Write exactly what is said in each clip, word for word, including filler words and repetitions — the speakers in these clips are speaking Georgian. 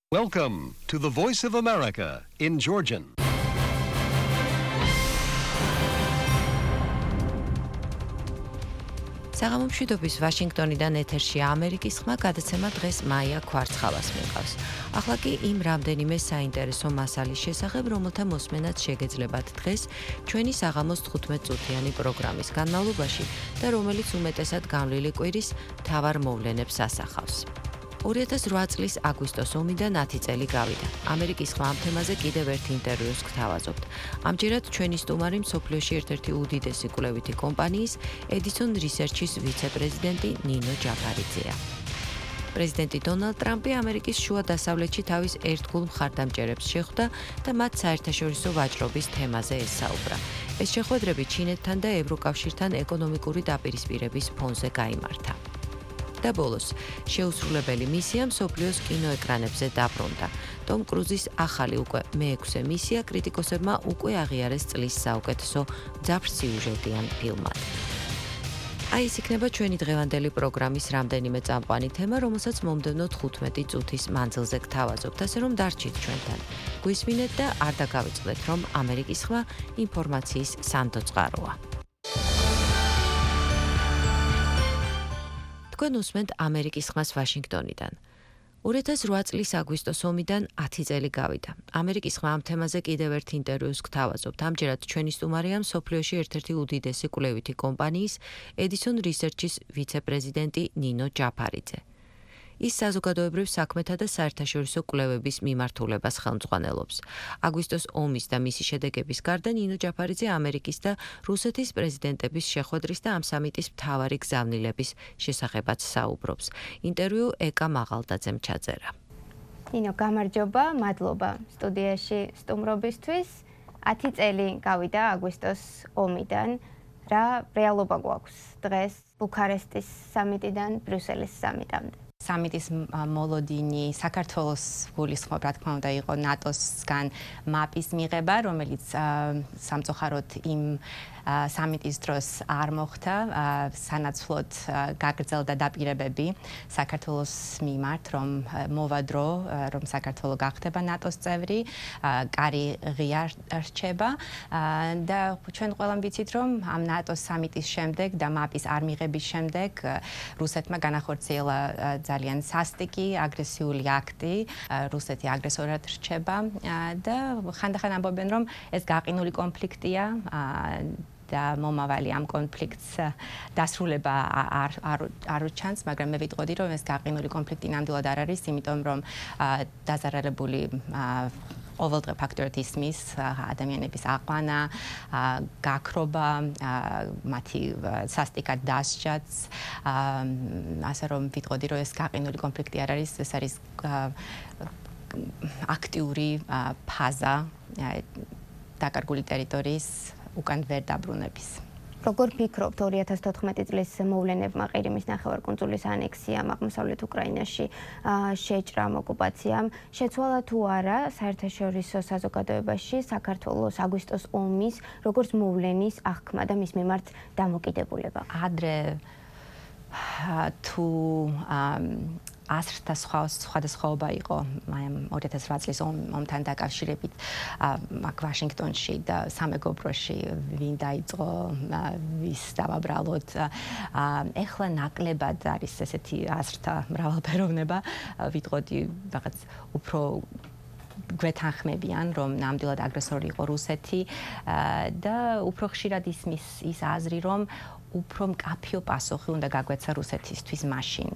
Welcome to the Voice of America in Georgian. საღამომშვიდობის ვაშინგტონიდან ეთერშია ამერიკის ხმა გადაცემა დღეს მაია ქვარცხალას მიყავს. ახლა კი იმ რამდენიმე საინტერესო მასალის შესახებ, რომელთა მოსმენაც შეგეძლებათ დღეს ჩვენი საღამოს თხუთმეტ წუთიანი პროგრამის განმავლობაში და რომელიც უმეტესად გამლილი კვირის მთავარ მოვლენებს ასახავს. ორი ათას რვა წლის აგვისტოს ომიდან ათი წელი გავიდა. ამერიკის ხმა ამ თემაზე კიდევ ერთ ინტერვიუს გთავაზობთ. ამჯერად ჩვენი სტუმარი მსოფლიოში ერთ-ერთი უდიდესი კვლევითი კომპანიის Edison Research-ის ვიცე-პრეზიდენტი ნინო ჯაფარიძეა. პრეზიდენტი დონალდ ტრამპი ამერიკის შუა დასავლეთში თავის ერთგულ მხარდამჭერებს შეხვდა და მათ საერთაშორისო ვაჭრობის თემაზე ესაუბრა. ეს შეხვედრები ჩინეთთან და ევროკავშირთან ეკონომიკური დაპირისპირების ფონზე გაიმართა. და ბოლოს, შეუსრულებელი მისია მსოფლიოს კინოეკრანებზე დაბრუნდა. ტომ კრუზის ახალი უკვე მეექვსე მისია კრიტიკოსებმა უკვე აღიარეს წლის საუკეთესო მძაფრ-სიუჟეტიან ფილმად. აი ეს იქნება ჩვენი დღევანდელი პროგრამის რამდენიმე წამყვანი თემა, რომელსაც მომდევნო თხუთმეტი წუთის მანძილზე გთავაზობთ, ასე რომ დარჩით ჩვენთან. გვისმინეთ და არ დაგავიწყდეთ, რომ ამერიკის ხმა ინფორმაციის სანდო წყაროა. თქვენ უსმენთ ამერიკის ხმას ვაშინგტონიდან. ორი ათას რვა წლის აგვისტოს ომიდან ათი წელი გავიდა. ამერიკის ხმა ამ თემაზე კიდევ ერთ ინტერვიუს გთავაზობთ. ამჯერად ჩვენი სტუმარია მსოფლიოში ერთ-ერთი უდიდესი კვლევითი კომპანიის Edison Research-ის ვიცე-პრეზიდენტი ნინო ჯაფარიძე. ის საზოგადოებრივ საქმეთა და საერთაშორისო კვლევების მიმართულებას ხელმძღვანელობს. აგვისტოს ომის და მისი შედეგების გარდა ნინო ჯაფარიძე ამერიკის და რუსეთის პრეზიდენტების შეხვედრის და ამ სამიტის მთავარი გზავნილების შესახებაც საუბრობს. ინტერვიუ ეკა მაღალდაძემ ჩაწერა. ნინო, გამარჯობა, მადლობა სტუდიაში სტუმრობისთვის. ათი წელი გავიდა აგვისტოს ომიდან. რა რეალობა გვაქვს დღეს ბუქარესტის სამიტიდან ბრიუსელის სამიტამდე? სამიტის მოლოდინი საქართველოს გულისხმობ, რა თქმა უნდა, იყო ნატოსგან მაპის მიღება, რომელიც სამწუხაროდ იმ სამიტის დროს არ მოხდა, სანაცვლოდ გაგრძელდა დაპირებები საქართველოს მიმართ, რომ მოვა დრო, რომ საქართველო გახდება ნატოს წევრი, კარი ღია რჩება და ჩვენ ყველამ ვიცით, რომ ამ ნატოს სამიტის შემდეგ და მაპის არ მიღების შემდეგ რუსეთმა განახორციელა ძალიან სასტიკი, აგრესიული აქტი, რუსეთი აგრესორად რჩება და ხანდახან ამბობენ, რომ ეს გაყინული კონფლიქტია და მომავალი ამ კონფლიქტს დასრულება არ არ არ ჩანს, მაგრამ მე ვიტყოდი, რომ ეს გაყინული კონფლიქტი ნამდვილად არ არის, იმიტომ რომ დაზარალებული ყოველდღე ფაქტორად ისმის ადამიანების აყვანა, გაქრობა, მათი სასტიკად დასჯაც, ასე რომ ვიტყოდი, რომ ეს გაყინული კონფლიქტი არ არის, ეს არის აქტიური ფაზა დაკარგული ტერიტორიის უკან ვერ დაბრუნების. როგორ ფიქრობთ ორი ათას თოთხმეტი წლის მოვლენებმა, ყირიმის ნახევარკუნძულის ანექსიამ, აღმოსავლეთ უკრაინაში შეჭრამ, ოკუპაციამ, შეცვალა თუ არა საერთაშორისო საზოგადოებაში საქართველოს აგვისტოს ომის, როგორც მოვლენის აღქმა და მის მიმართ დამოკიდებულება? ადრე თუ ასრთა სხვადასხვაობა იყო ორი ათას რვა წლის ომთან დაკავშირებით აქ ვაშინგტონში და სამეგობროში, ვინ დაიწყო, ვის დავაბრალოთ. ეხლა ნაკლებად არის ესეთი ასრთა მრავალფეროვნება, ვიტყოდი რაღაც უფრო გვეთანხმებიან, რომ ნამდვილად აგრესორი იყო რუსეთი და უფრო ხშირად ისმის ის აზრი, რომ უფრო მკაფიო პასუხი უნდა გაგვეცა რუსეთისთვის მაშინ.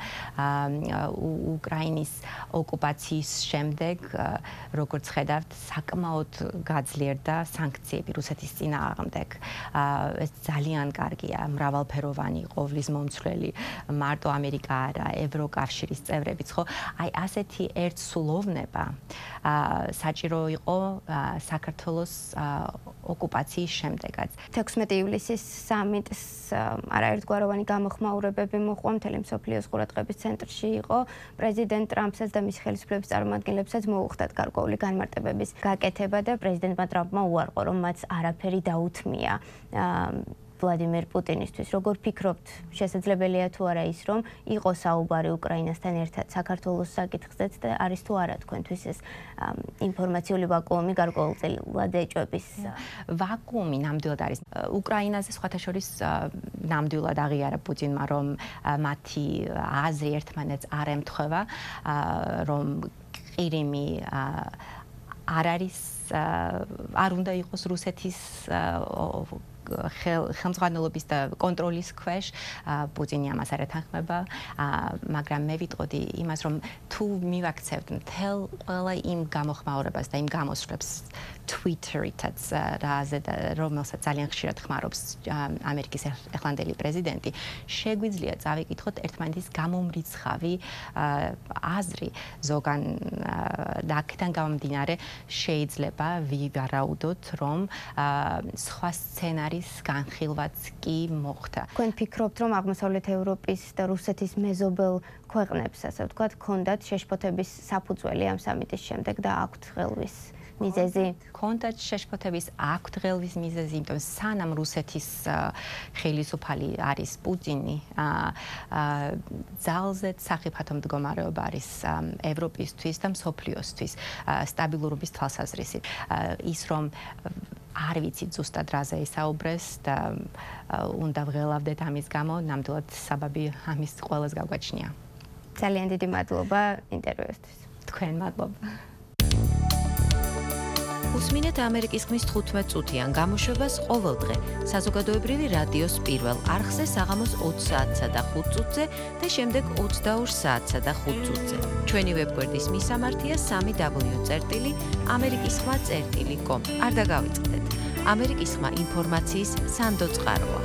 უკრაინის ოკუპაციის შემდეგ, როგორც ხედავთ, საკმაოდ გაძლიერდა სანქციები რუსეთის წინააღმდეგ. ეს ძალიან კარგია, მრავალფეროვანი, ყოვლის მომცვლელი, მარტო ამერიკა არა, ევროკავშირის წევრებიც, ხო? აი ასეთი ერთსულოვნება საჭირო იყო საქართველოს ოკუპაციის შემდეგაც. თექვსმეტი ივლისის სამიტს არაერთგვაროვანი გამოხმაურებები მოყვა, მთელი მსოფლიოს ყურადღების ცენტრში იყო. პრეზიდენტ ტრამპსაც და მის ხელისუფლების წარმომადგენლებსაც მოუხდათ გარკვეული განმარტებების გაკეთება და პრეზიდენტმა ტრამპმა უარყო, რომ მათ არაფერი დაუთმია ვლადიმერ პუტინისთვის. როგორ ფიქრობთ, შესაძლებელია თუ არა ის, რომ იყოს საუბარი უკრაინასთან ერთად საქართველოს საკითხზეც და არის თუ არა თქვენთვის ეს ინფორმაციული ვაკუუმი გარკვეულწილად ეჭვების? ვაკუუმი ნამდვილად არის. უკრაინაზე სხვათა შორის ნამდვილად აღიარა პუტინმა, რომ მათი აზრი ერთმანეთს არ ემთხვევა, რომ ყირიმი არ არის არ უნდა იყოს რუსეთის ხელმძღვანელობის და კონტროლის ქვეშ. პუტინი ამას არ ეთანხმება, მაგრამ მე ვიტყოდი იმას, რომ თუ მივაქცევთ მთელ ყველა იმ გამოხმაურებას და იმ გამოსვლებს Twitter-ითაც, რომელსაც ძალიან ხშირად ხმარობს ამერიკის ახლანდელი პრეზიდენტი, შეგვიძლია წავიკითხოთ ერთმანეთის გამომრიცხავი აზრი ზოგან და აქედან გამომდინარე შეიძლება ვივარაუდოთ, რომ სხვა სცენარის განხილვაც კი მოხდა. თქვენ ფიქრობთ, რომ აღმოსავლეთ ევროპის და რუსეთის მეზობელ ქვეყნებს, ასე ვთქვათ, ჰქონდათ შეშფოთების საფუძველი ამ სამიტის შემდეგ და აქვთ ხელვის მიზეზი? ჰქონდათ შეშფოთების, აქვთ ხელვის მიზეზი, იმიტომ სანამ რუსეთის ხელისუფალი არის პუტინი, ძალზედ სახიფათო მდგომარეობა არის ევროპისთვის და მსოფლიოსთვის სტაბილურობის თვალსაზრისით. ის რომ არ ვიცით ზუსტად რაზე ისაუბრეს და უნდა ვღელავდეთ ამის გამო, ნამდვილად საბაბი ამის ყველას გავგაჩნია. ძალიან დიდი მადლობა ინტერვიუსთვის. თქვენ მადლობა. უსმინეთ ამერიკის ხმის თხუთმეტ წუთიან გამოშვებას ყოველდღე საზოგადოებრივი რადიოს პირველ არხზე საღამოს ოც საათსა და ხუთ წუთზე და შემდეგ ოცდაორ საათსა და ხუთ წუთზე. ჩვენი ვებგვერდის მისამართია სამი დაბლიუ წერტილი ამერიკის ხმა წერტილი კომ. არ დაგავიწყდეთ. ამერიკის ხმა ინფორმაციის სანდო წყაროა.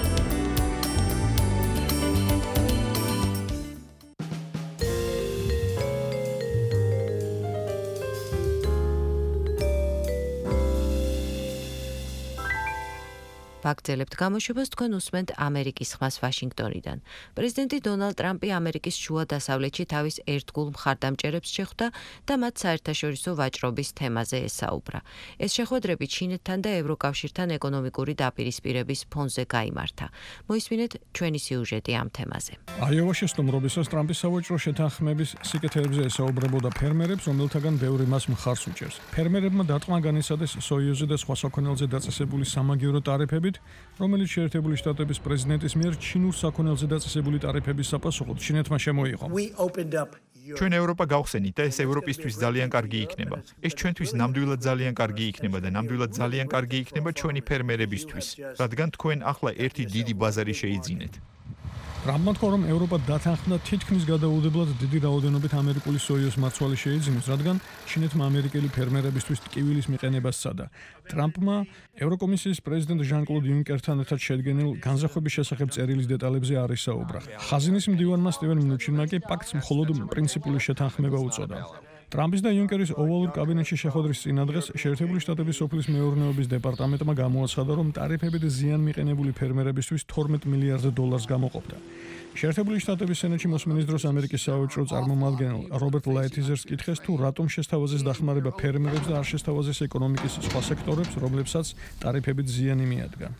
ვაგრძელებთ გამოშვებას, თქვენ უსმენთ ამერიკის ხმას ვაშინგტონიდან. პრეზიდენტი დონალდ ტრამპი ამერიკის შუა დასავლეთში თავის ერთგულ მხარდამჭერებს შეხვდა და მათ საერთაშორისო ვაჭრობის თემაზე ესაუბრა. ეს შეხვედრები ჩინეთთან და ევროკავშირთან ეკონომიკური დაპირისპირების ფონზე გაიმართა. მოისმინეთ ჩვენი სიუჟეტი ამ თემაზე. აიოვაში სტუმრობისას ტრამპი სავაჭრო შეთანხმების სიკეთეებზე ესაუბრებოდა ფერმერებს, რომელთაგან ბევრი მას მხარს უჭერს. ფერმერებმა დარტყმა განიცადეს სოიუზე და სხვა საქონელზე დაწესებული სამაგიერო ტარიფები, რომელიც შეერთებული შტატების პრეზიდენტის მიერ ჩინურ საქონელზე დაწესებული ტარიფების საპასუხოდ ჩინეთმა შემოიღო. ჩვენ ევროპა გავხსენით და ეს ევროპისთვის ძალიან კარგი იქნება. ეს ჩვენთვის ნამდვილად ძალიან კარგი იქნება და ნამდვილად ძალიან კარგი იქნება ჩვენი ფერმერებისთვის, რადგან თქვენ ახლა ერთი დიდი ბაზარი შეიძინეთ. ტრამპმა თქვა, რომ ევროპა დათანხმდა თითქმის გადაუდებლად დიდი რაოდენობით ამერიკული სოიოს მარცვალი შეიძინოს, რადგან ჩინეთმა ამერიკელი ფერმერებისთვის ტკივილის მიყენებას სცადა. ტრამპმა ევროკომისიის პრეზიდენტ ჟან-კლოდ იუნკერთან ერთად შედგენილ განზრახვების შესახებ წერილის დეტალებზე არ ისაუბრა. ხაზინის მდივანმა სტივენ მნუჩინმა კი პაქტს მხოლოდ პრინციპული შეთანხმება უწოდა. ტრამპის და იუნკერის ოვალურ კაბინეტში შეხვედრის წინადღეს შეერთებული შტატების სოფლის მეურნეობის დეპარტამენტმა გამოაცხადა, რომ ტარიფებით ზიან მიყენებული ფერმერებისთვის თორმეტ მილიარდ დოლარს გამოყოფდა. შეერთებული შტატების სენატში მოსმენის დროს ამერიკის სავაჭრო წარმომადგენელ რობერტ ლაითიზერს კითხეს, თუ რატომ შესთავაზეს დახმარება ფერმერებს და არ შესთავაზეს ეკონომიკის სხვა სექტორებს, რომლებსაც ტარიფებით ზიანი მიადგა.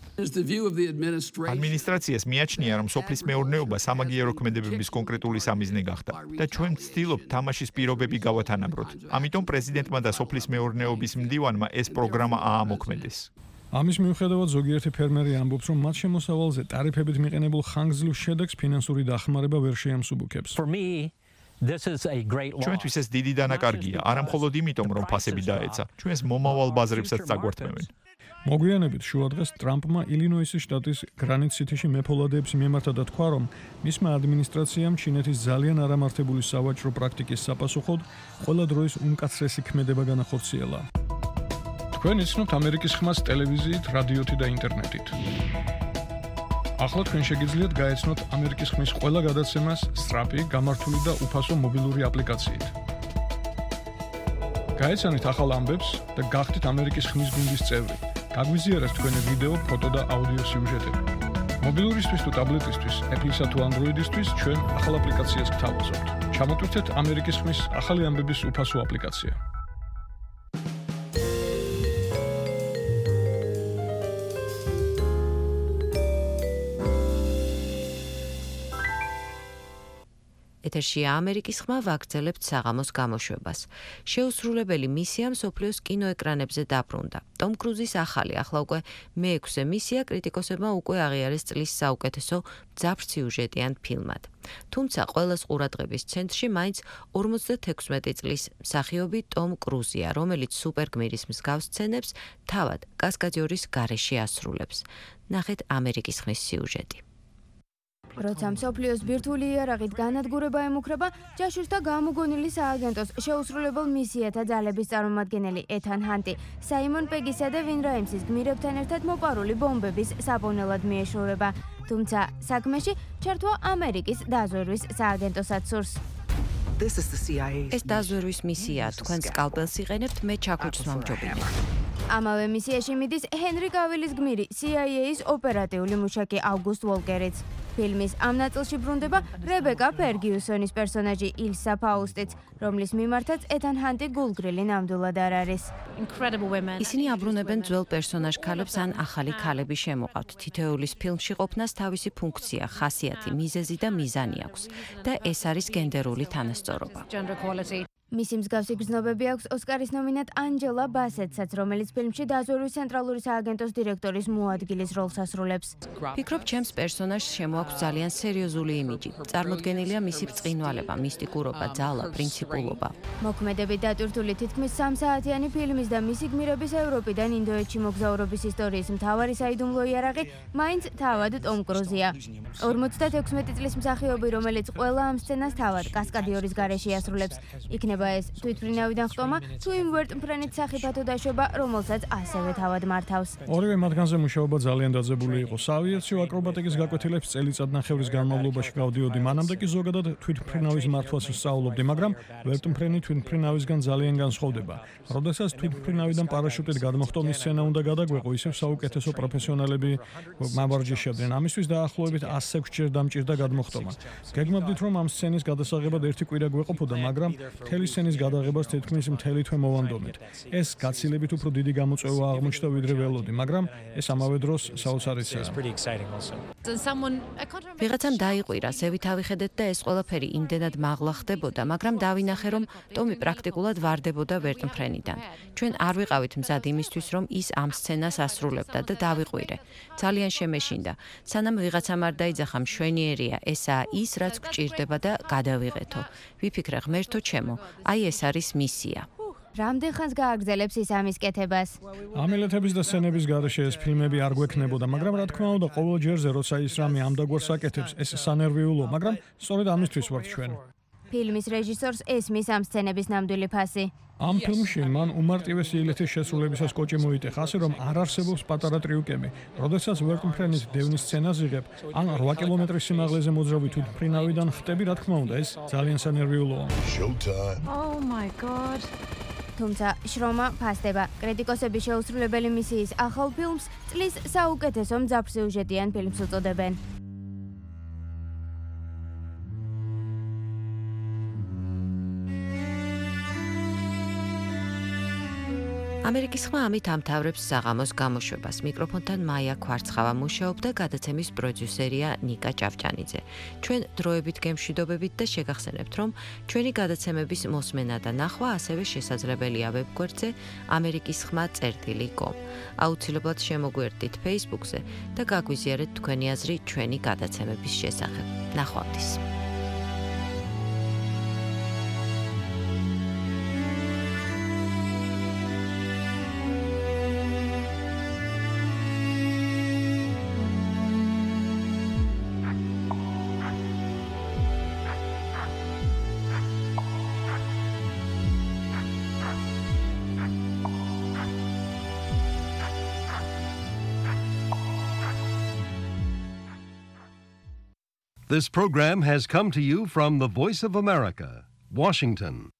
ადმინისტრაციას მიაჩნია, რომ სოფლის მეურნეობა სამაგიერო ქმედებების კონკრეტული სამიზნე გახდა და ჩვენ ვცდილობთ თამაშის პირობები გავათანაბროთ. ამიტომ პრეზიდენტმა და სოფლის მეურნეობის მდივანმა ეს პროგრამა აამოქმედეს. ამის მიუხედავად ზოგიერთი ფერმერი ამბობს, რომ მათ შემოსავალზე ტარიფებით მიყენებულ ხანგრძლივ შედეგს ფინანსური დახმარება ვერ შეამსუბუქებს. ჩვენთვის ეს დიდი დანაკარგია, არა მხოლოდ იმიტომ, რომ ფასები დაეცა, ჩვენს მომავალ ბაზრებსაც წაგვართმევენ. მოგვიანებით შუადღეს ტრამპმა ილინოისის შტატის გრანიტ სიტიში მეფოლადეებს მიემართა და თქვა, რომ მისმა ადმინისტრაციამ ჩინეთის ძალიან არამართებული სავაჭრო პრაქტიკის საპასუხოდ ყველა დროის უმკაცრესი ქმედება განახორციელა. თქვენ იცნობთ ამერიკის ხმას ტელევიზიით, რადიოთი და ინტერნეტით. ახლა თქვენ შეგიძლიათ გაეცნოთ ამერიკის ხმის ყველა გადაცემას სწრაფი, გამართული და უფასო მობილური აპლიკაციით. გაეცანით ახალ ამბებს და გახდით ამერიკის ხმის გუნდის წევრი. გაგვიზიარეთ თქვენი ვიდეო, ფოტო და აუდიო სიუჟეტები. მობილურისთვის თუ ტაბლეტისთვის, Apple-ისა თუ Android-ისთვის ჩვენ ახალ აპლიკაციას გთავაზობთ. ჩამოტვირთეთ ამერიკის ხმის ახალი ამბების უფასო აპლიკაცია. ეთერშია ამერიკის ხმა, ვაგრძელებთ საღამოს გამოშვებას. შეუსრულებელი მისია მსოფლიოს კინოეკრანებზე დაბრუნდა. ტომ კრუზის ახალი, ახლა უკვე მეექვსე მისია კრიტიკოსებმა უკვე აღიარეს წლის საუკეთესო მძაფრ სიუჟეტიან ფილმად. თუმცა ყველას ყურადღების ცენტრში მაინც ორმოცდათექვსმეტი წლის მსახიობი ტომ კრუზია, რომელიც სუპერგმირის მსგავს სცენებს თავად კასკადიორის გარეშე ასრულებს. ნახეთ ამერიკის ხმის სიუჟეტი. როცა მსოფლიოს ბირთვული იარაღით განადგურება ემუქრება, ჯაშუს და გამოგონილი სააგენტოს შეუსრულებელ მისიათა ძალების წარმომადგენელი ეთან ჰანტი, საიმონ პეგისა და ვინ რაიმსის გმირებთან ერთად მოპარული ბომბების საპოვნელად მიეშურება. თუმცა საქმეში ჩართვა ამერიკის დაზვერვის სააგენტოსაც სურს. ეს დაზვერვის მისიაა, თქვენ სკალპელს იყენებთ, მე ჩაქუჩს მომჯობინებ. ამავე მისიაში მიდის ჰენრი კავილის გმირი, სი აი ეის ოპერატიული მუშაკი ავგუსტ ვოლკერიც. ფილმის ამ ნაწილში ბრუნდება რებეკა ფერგიუსონის პერსონაჟი ილსა ფაუსტიც, რომლის მიმართაც ეთან ჰანტი გულგრილი ნამდვილად არ არის. ისინი აბრუნებენ ძველ პერსონაჟ ქალებს ან ახალი ქალები შემოყავთ. თითოეულის ფილმში ყოფნას თავისი ფუნქცია, ხასიათი, მიზეზი და მიზანი აქვს და ეს არის გენდერული თანასწორობა. მისი მსგავსი გრძნობები აქვს ოსკარის ნომინანტ ანჯელა ბასეტსაც, რომელიც ფილმში დაზვერვის ცენტრალური სააგენტოს დირექტორის მოადგილის როლს ასრულებს. ფიქრობ, ჩემს პერსონაჟს შემოაქვს ძალიან სერიოზული იმიჯი. წარმოდგენილია მისი ბრწყინვალება, მისტიკურობა, ძალა, პრინციპულობა. მოქმედებით დატვირთული თითქმის სამსაათიანი ფილმის და მისი გმირების ევროპიდან ინდოეთში მოგზაურობის ისტორიის მთავარი საიდუმლო იარაღი მაინც თავად ტომ კრუზია. ორმოცდათექვსმეტი წლის მსახიობი, რომელიც ყველა ამ სცენას თავად კასკადიორის გარეშე ასრულებს, იქნება ეს თვითმფრინავიდან ხტომა თუ იმ ვერტმფრენით სახიფათო დაშვება, რომელსაც ასევე თავად მართავს. ორივე მათგანზე მუშაობა ძალიან დაძაბული იყო. საავიაციო აკრობატიკის გაკვეთილებს წელიწადნახევრის განმავლობაში გავდიოდი, მანამდე კი ზოგადად თვითმფრინავის მართვას ვსწავლობდი, მაგრამ ვერტმფრენი თვითმფრინავისგან ძალიან განსხვავდება. როდესაც თვითმფრინავიდან პარაშუტით გადმოხტომის სცენა უნდა გადაგვეყო, ისევ საუკეთესო პროფესიონალები მავარჯიშებდნენ. ამისთვის დაახლოებით ასექვსჯერ დამჭირდა გადმოხტომა. გეგმობდით, რომ ამ სცენის გადასაღებად ერთი კვირა გვეყოფოდა, მაგრამ მთელი სცენის გადაღებას თითქმის მთელი თვე მოვანდომეთ. ეს გაცილებით უფრო დიდი გამოწვევა აღმოჩნდა ვიდრე ველოდი, მაგრამ ეს ამავე დროს საოცარიცაა. ვიღაცამ დაიყვირა, ზევით ავიხედეთ და ეს ყველაფერი იმდენად მაღლა ხდებოდა, მაგრამ დავინახე, რომ ტომი პრაქტიკულად ვარდებოდა ვერტმფრენიდან. ჩვენ არ ვიყავით მზად იმისთვის, რომ ის ამ სცენას ასრულებდა და დავიყვირე. ძალიან შემეშინდა. სანამ ვიღაცამ არ დაიძახა, მშვენიერია, ესაა ის, რაც გვჭირდება და გადავიღეთო. ვიფიქრე, ღმერთო ჩემო, აი ეს არის მისია. რამდენ ხანს გააგრძელებს ის ამის კეთებას? ამილეთების და სცენების გარეშე ეს ფილმები არ გვექნებოდა, მაგრამ რა თქმა უნდა, ყოველ ჯერზე როცა ის რამე ამდაგვარს აკეთებს, ეს სანერვიულო, მაგრამ სწორედ ამისთვის ვართ ჩვენ. ფილმის რეჟისორს ესმის ამ სცენების ნამდვილი ფასი. ამ ფილმში მან უმარტივესი ილეთის შესრულებისას კოჭი მოიტეხა, ასე რომ არ არსებობს პატარა ტრიუკები. როდესაც ვერტმფრენის დევნის სცენას იღებ, ან რვა კილომეტრის სიმაღლეზე მოძრავი თვითმფრინავიდან ხტები, რა თქმა უნდა, ეს ძალიან სანერვიულოა. Oh my god. თუმცა შრომა ფასდება. კრიტიკოსები შეუსრულებელი მისიის ახალ ფილმს წლის საუკეთესო მძაფრ სიუჟეტიან ფილმს უწოდებენ. ამერიკის ხმა ამით ამთავრებს საღამოს გამოშვებას. მიკროფონთან მაია ქვარცხავა მუშაობდა, გადაცემის პროდიუსერია ნიკა ჭავჭანიძე. ჩვენ დროებით გემშვიდობებით და შეგახსენებთ, რომ ჩვენი გადაცემების მოსმენა და ნახვა ასევე შესაძლებელია ვებგვერდზე ამერიკის ხმა წერტილი კომ. აუცილებლად შემოგვერდით Facebook-ზე და გაგვიზიარეთ თქვენი აზრი ჩვენი გადაცემების შესახებ. ნახვამდის. This program has come to you from the Voice of America, Washington.